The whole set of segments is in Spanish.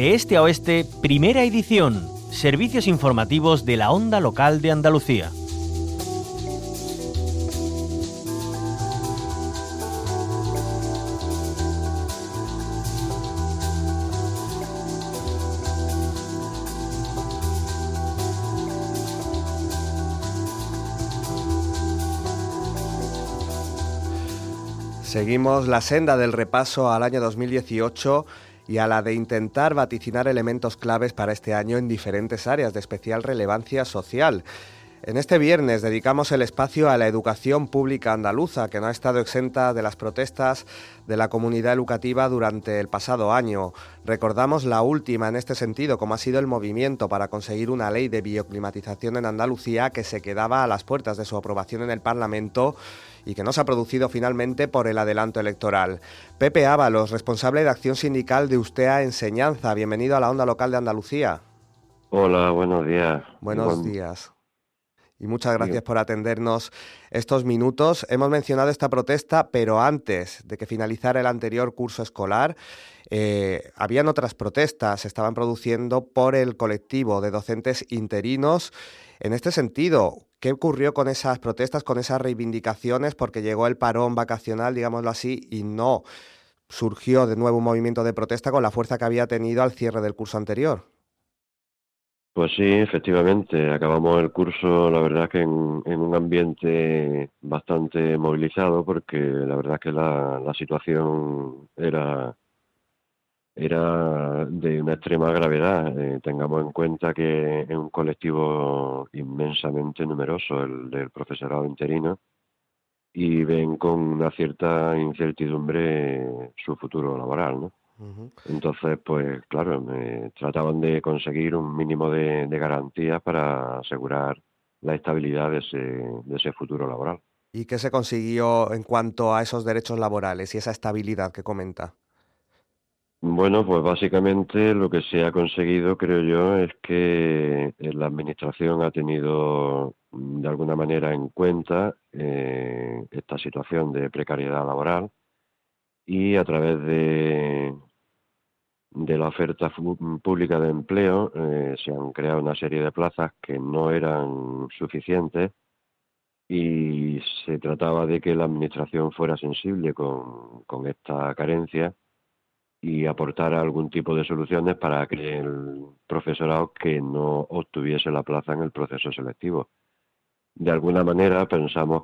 De este a oeste, primera edición. Servicios informativos de la Onda Local de Andalucía. Seguimos la senda del repaso al año 2018 y a la de intentar vaticinar elementos claves para este año en diferentes áreas de especial relevancia social. En este viernes dedicamos el espacio a la educación pública andaluza, que no ha estado exenta de las protestas de la comunidad educativa durante el pasado año. Recordamos la última en este sentido, como ha sido el movimiento para conseguir una ley de bioclimatización en Andalucía que se quedaba a las puertas de su aprobación en el Parlamento y que no se ha producido finalmente por el adelanto electoral. Pepe Ábalos, responsable de Acción Sindical de Ustea Enseñanza. Bienvenido a la Onda Local de Andalucía. Hola, buenos días. Buenos días. Y muchas gracias por atendernos estos minutos. Hemos mencionado esta protesta, pero antes de que finalizara el anterior curso escolar, habían otras protestas, se estaban produciendo por el colectivo de docentes interinos. En este sentido, ¿qué ocurrió con esas protestas, con esas reivindicaciones? Porque llegó el parón vacacional, digámoslo así, y no surgió de nuevo un movimiento de protesta con la fuerza que había tenido al cierre del curso anterior. Pues sí, efectivamente, acabamos el curso, la verdad que en un ambiente bastante movilizado, porque la verdad que la situación era de una extrema gravedad. Tengamos en cuenta que es un colectivo inmensamente numeroso, el del profesorado interino, y ven con una cierta incertidumbre su futuro laboral, ¿no? Entonces, pues claro, trataban de conseguir un mínimo de garantías para asegurar la estabilidad de ese futuro laboral. ¿Y qué se consiguió en cuanto a esos derechos laborales y esa estabilidad que comenta? Bueno, pues básicamente lo que se ha conseguido, creo yo, es que la Administración ha tenido de alguna manera en cuenta esta situación de precariedad laboral y a través de la oferta pública de empleo se han creado una serie de plazas que no eran suficientes y se trataba de que la Administración fuera sensible con esta carencia y aportara algún tipo de soluciones para que el profesorado que no obtuviese la plaza en el proceso selectivo. De alguna manera pensamos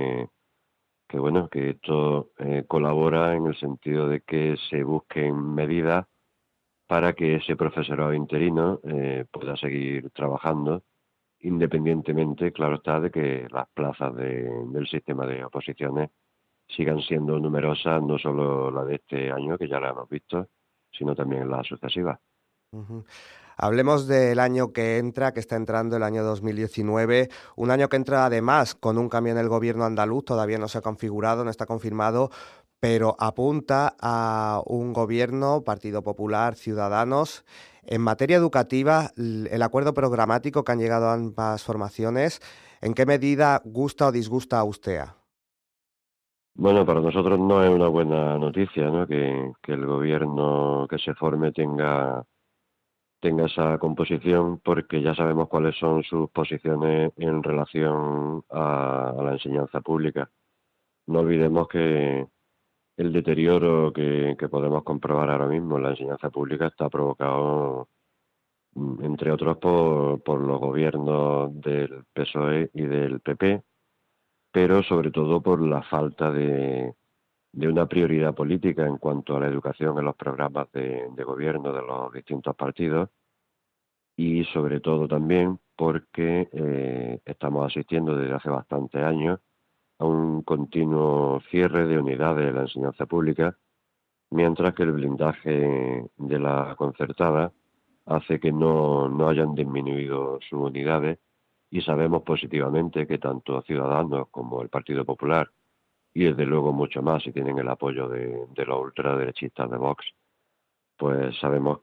que bueno, que esto colabora en el sentido de que se busquen medidas para que ese profesorado interino pueda seguir trabajando, independientemente, claro está, de que las plazas del sistema de oposiciones sigan siendo numerosas, no solo la de este año, que ya la hemos visto, sino también las sucesivas. Uh-huh. Hablemos del año que entra, que está entrando el año 2019, un año que entra además con un cambio en el gobierno andaluz, todavía no se ha configurado, no está confirmado, pero apunta a un gobierno, Partido Popular, Ciudadanos. En materia educativa, el acuerdo programático que han llegado ambas formaciones, ¿en qué medida gusta o disgusta a Ustea? Bueno, para nosotros no es una buena noticia, ¿no? Que el gobierno que se forme tenga esa composición, porque ya sabemos cuáles son sus posiciones en relación a la enseñanza pública. No olvidemos que el deterioro que podemos comprobar ahora mismo en la enseñanza pública está provocado, entre otros, por los gobiernos del PSOE y del PP, pero sobre todo por la falta de una prioridad política en cuanto a la educación en los programas de gobierno de los distintos partidos y sobre todo también porque estamos asistiendo desde hace bastantes años a un continuo cierre de unidades de la enseñanza pública, mientras que el blindaje de la concertada hace que no hayan disminuido sus unidades y sabemos positivamente que tanto Ciudadanos como el Partido Popular y desde luego mucho más si tienen el apoyo de los ultraderechistas de Vox, pues sabemos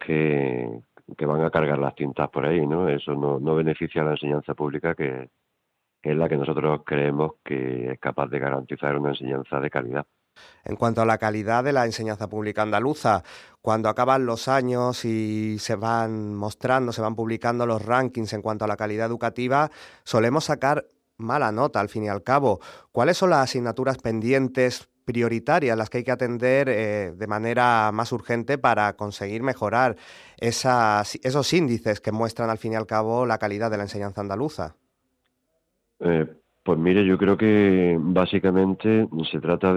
que van a cargar las tintas por ahí, ¿no? Eso no beneficia a la enseñanza pública que es la que nosotros creemos que es capaz de garantizar una enseñanza de calidad. En cuanto a la calidad de la enseñanza pública andaluza, cuando acaban los años y se van publicando los rankings en cuanto a la calidad educativa, solemos sacar mala nota al fin y al cabo. ¿Cuáles son las asignaturas pendientes prioritarias, las que hay que atender de manera más urgente para conseguir mejorar esos índices que muestran al fin y al cabo la calidad de la enseñanza andaluza? Eh, pues mire, yo creo que básicamente se trata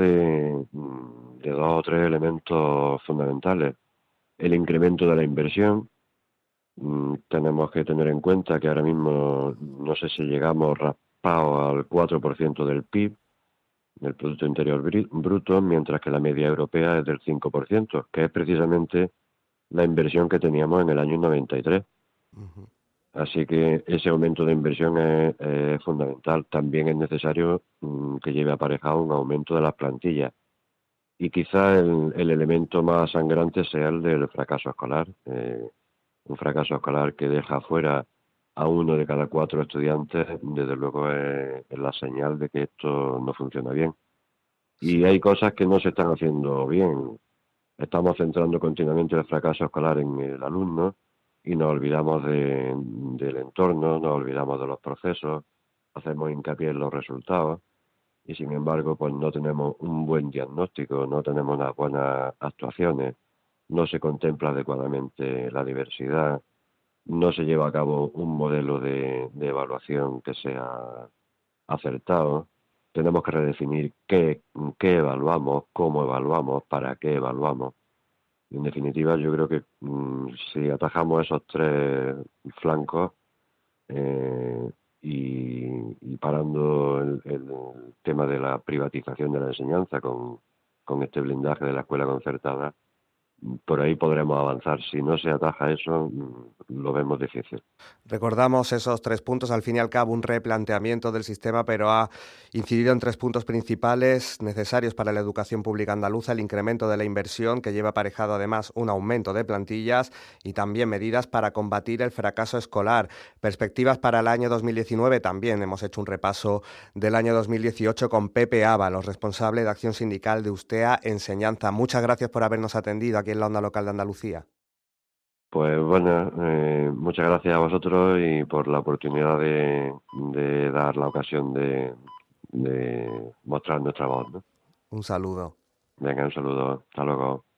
de dos o tres elementos fundamentales. El incremento de la inversión. Tenemos que tener en cuenta que ahora mismo no sé si llegamos raspados al 4% del PIB, del Producto Interior Bruto, mientras que la media europea es del 5%, que es precisamente la inversión que teníamos en el año 93. Ujú. Así que ese aumento de inversión es fundamental. También es necesario que lleve aparejado un aumento de las plantillas. Y quizá el elemento más sangrante sea el del fracaso escolar. Un fracaso escolar que deja fuera a 1 de cada 4 estudiantes, desde luego es la señal de que esto no funciona bien. Y Sí. hay cosas que no se están haciendo bien. Estamos centrando continuamente el fracaso escolar en el alumno y nos olvidamos del entorno, nos olvidamos de los procesos, hacemos hincapié en los resultados y sin embargo pues no tenemos un buen diagnóstico, no tenemos unas buenas actuaciones, no se contempla adecuadamente la diversidad, no se lleva a cabo un modelo de evaluación que sea acertado. Tenemos que redefinir qué evaluamos, cómo evaluamos, para qué evaluamos. En definitiva, yo creo que si atajamos esos tres flancos eh, y parando el tema de la privatización de la enseñanza con este blindaje de la escuela concertada, por ahí podremos avanzar. Si no se ataja eso, lo vemos difícil. Recordamos esos 3 puntos, al fin y al cabo un replanteamiento del sistema, pero ha incidido en 3 puntos principales necesarios para la educación pública andaluza: el incremento de la inversión, que lleva aparejado además un aumento de plantillas, y también medidas para combatir el fracaso escolar. Perspectivas para el año 2019 también. Hemos hecho un repaso del año 2018 con Pepe Ábalos, responsable de Acción Sindical de Ustea Enseñanza. Muchas gracias por habernos atendido aquí en la Onda Local de Andalucía. Pues bueno, muchas gracias a vosotros y por la oportunidad de dar la ocasión de mostrar nuestra voz, ¿no? Un saludo. Venga, un saludo. Hasta luego.